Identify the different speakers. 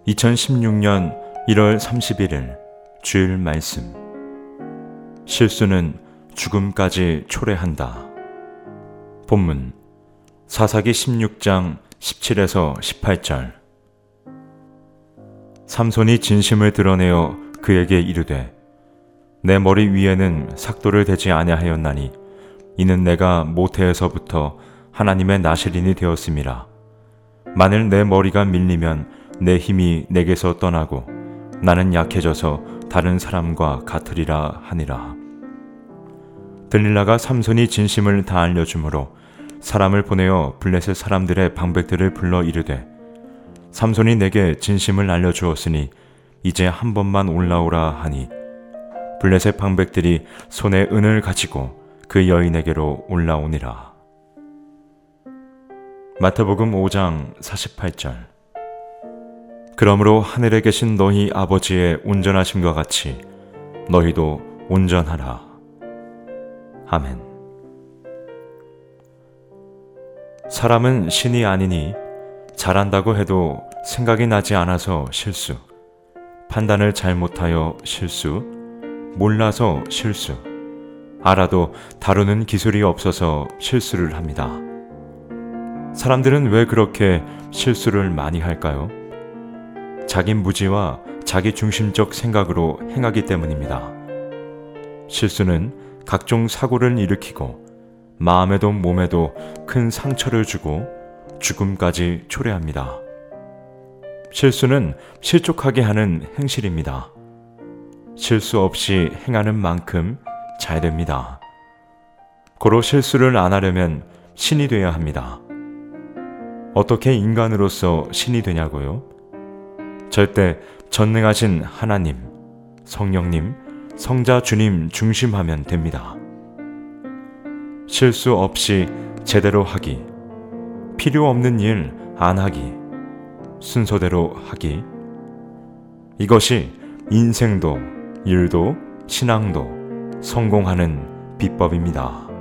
Speaker 1: 2016년 1월 31일 주일 말씀. 실수는 죽음까지 초래한다. 본문 사사기 16장 17에서 18절. 삼손이 진심을 드러내어 그에게 이르되 내 머리 위에는 삭도를 대지 아니하였나니 이는 내가 모태에서부터 하나님의 나실인이 되었음이라. 만일 내 머리가 밀리면 내 힘이 내게서 떠나고 나는 약해져서 다른 사람과 같으리라 하니라. 들릴라가 삼손이 진심을 다 알려주므로 사람을 보내어 블레셋 사람들의 방백들을 불러 이르되 삼손이 내게 진심을 알려주었으니 이제 한 번만 올라오라 하니 블레셋 방백들이 손에 은을 가지고 그 여인에게로 올라오니라. 마태복음 5장 48절. 그러므로 하늘에 계신 너희 아버지의 온전하심과 같이 너희도 온전하라. 아멘. 사람은 신이 아니니 잘한다고 해도 생각이 나지 않아서 실수, 판단을 잘못하여 실수, 몰라서 실수, 알아도 다루는 기술이 없어서 실수를 합니다. 사람들은 왜 그렇게 실수를 많이 할까요? 자기 무지와 자기 중심적 생각으로 행하기 때문입니다. 실수는 각종 사고를 일으키고 마음에도 몸에도 큰 상처를 주고 죽음까지 초래합니다. 실수는 실족하게 하는 행실입니다. 실수 없이 행하는 만큼 잘 됩니다. 고로 실수를 안 하려면 신이 되어야 합니다. 어떻게 인간으로서 신이 되냐고요? 절대 전능하신 하나님, 성령님, 성자 주님 중심하면 됩니다. 실수 없이 제대로 하기, 필요 없는 일 안 하기, 순서대로 하기. 이것이 인생도, 일도, 신앙도 성공하는 비법입니다.